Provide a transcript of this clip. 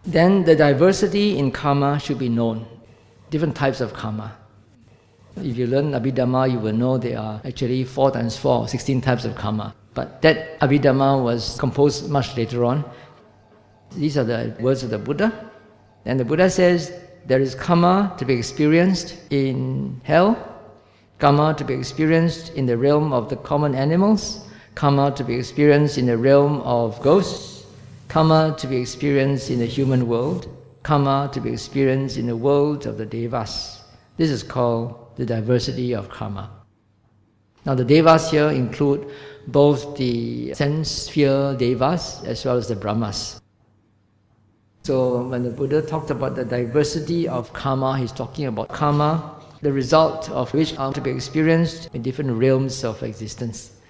then the diversity in karma should be known. Different types of karma. If you learn Abhidhamma, you will know there are actually 4 times 4, 16 types of karma. But that Abhidhamma was composed much later on. These are the words of the Buddha. And the Buddha says there is karma to be experienced in hell, karma to be experienced in the realm of the common animals, karma to be experienced in the realm of ghosts, karma to be experienced in the human world, karma to be experienced in the world of the devas. This is called the diversity of karma. Now the devas here include both the sense sphere devas as well as the brahmas. So when the Buddha talked about the diversity of karma, he's talking about karma, the result of which are to be experienced in different realms of existence.